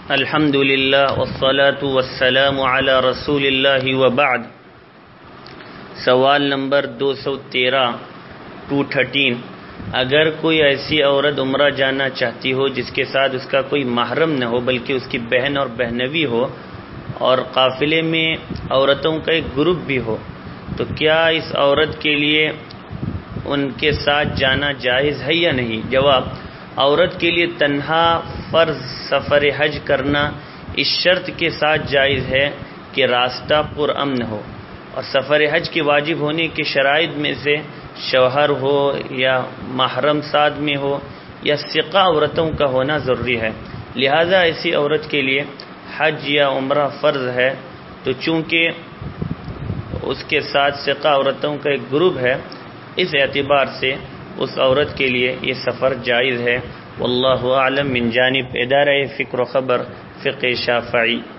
الحمد للہ والصلاة والسلام علی رسول اللہ وبعد۔ سوال نمبر 213 اگر کوئی ایسی عورت عمرہ جانا چاہتی ہو جس کے ساتھ اس کا کوئی محرم نہ ہو بلکہ اس کی بہن اور بہنوئی ہو اور قافلے میں عورتوں کا ایک گروپ بھی ہو، تو کیا اس عورت کے لیے ان کے ساتھ جانا جائز ہے یا نہیں؟ جواب: عورت کے لیے تنہا فرض سفر حج کرنا اس شرط کے ساتھ جائز ہے کہ راستہ پرامن ہو، اور سفر حج کے واجب ہونے کے شرائط میں سے شوہر ہو یا محرم ساتھ میں ہو یا ثقہ عورتوں کا ہونا ضروری ہے۔ لہذا ایسی عورت کے لیے حج یا عمرہ فرض ہے، تو چونکہ اس کے ساتھ ثقہ عورتوں کا ایک گروپ ہے، اس اعتبار سے اس عورت کے لیے یہ سفر جائز ہے۔ واللہ اعلم۔ من جانب ادارہ فکر و خبر فقہ شافعی۔